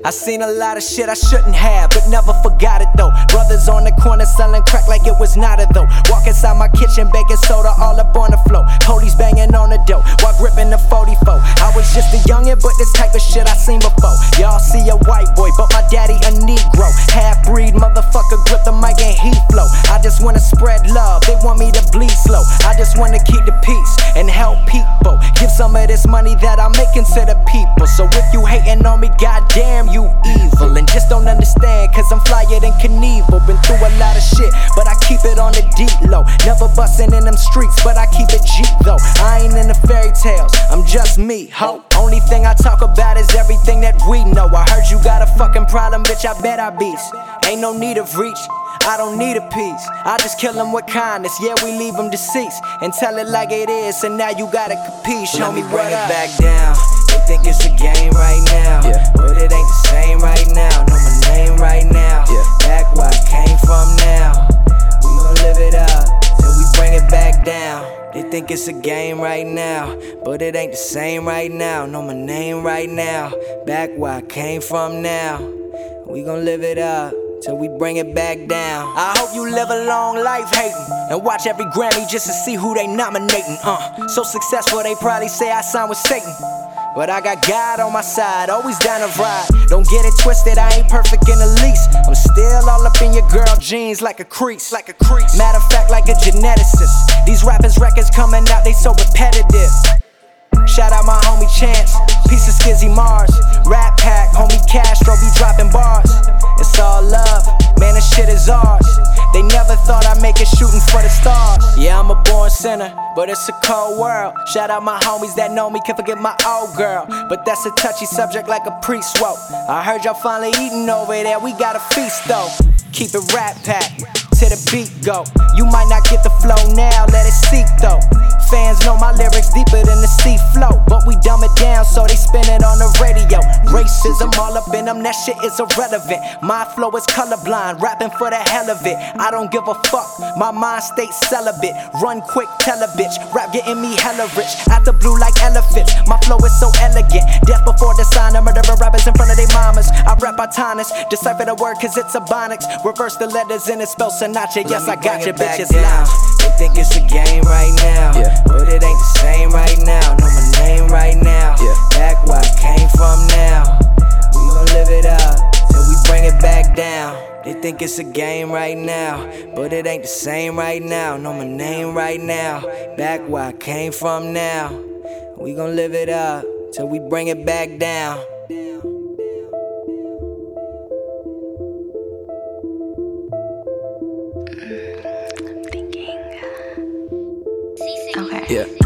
I seen a lot of shit I shouldn't have, but never forgot it though. Brothers on the corner selling crack like it was not a though. Walk inside my kitchen, baking soda all up on the floor. Police banging on the door while gripping the 44. I was just a youngin', but this type of shit I seen before. Y'all see a white boy, but my daddy a Negro. Half-breed motherfucker, grip the mic and he flow. I just wanna spread love, they want me to bleed slow. I just wanna keep the peace and help people. Give some of this money that I'm making to the people. So if you hating on me, goddamn you evil. And just don't understand, cause I'm flyer than Knievel. Been through a lot of shit, but I keep it on the deep low. Never bustin' in them streets, but I keep it G though. I ain't in the fairy tales, I'm just me, ho. Only thing I talk about is everything that we know. I heard you got a fucking problem, bitch, I bet I beast. Ain't no need of reach, I don't need a piece. I just kill them with kindness, yeah, we leave them deceased. And tell it like it is, so now you gotta compete. Show me what up. Back down, they think it's a game right now, but it ain't the same right now. Know my name right now, back where I came from now. We gon' live it up till we bring it back down. They think it's a game right now, but it ain't the same right now. Know my name right now, back where I came from now. We gon' live it up till we bring it back down. I hope you live a long life hating and watch every Grammy just to see who they nominating. So successful they probably say I signed with Satan, but I got God on my side, always down to ride. Don't get it twisted, I ain't perfect in the least. I'm still all up in your girl jeans like a crease. Matter of fact, like a geneticist. These rappers' records coming out, they so repetitive. Shout out my homie Chance, piece of Skizzy Mars. Rap Pack, homie Castro be dropping bars. It's all love, man, this shit is ours. They never thought I'd make it shooting for the stars. Yeah, I'm a born sinner, but it's a cold world. Shout out my homies that know me, can't forget my old girl. But that's a touchy subject like a priest woke. I heard y'all finally eating over there, we got a feast though. Keep it Rap Pack, till the beat go. You might not get the flow now, let it seep though. Fans know my lyrics deeper than the sea flow, but we dumb it down so they spin it on the radio. Racism all up in them, that shit is irrelevant. My flow is colorblind, rapping for the hell of it. I don't give a fuck, my mind stays celibate. Run quick, tell a bitch, rap getting me hella rich. Out the blue like elephants, my flow is so elegant. Death before dishonor, murdering rappers in front of their mamas. I rap autonomous, decipher the word cause it's ebonics. Reverse the letters and it spells Sinatra. Yes, I got your bitches loud. They think it's a game right now, but it ain't the same right now. Know my name right now, back where I came from now. We gon' live it up till we bring it back down. They think it's a game right now, but it ain't the same right now. Know my name right now, back where I came from now. We gon' live it up till we bring it back down. Okay. Yeah.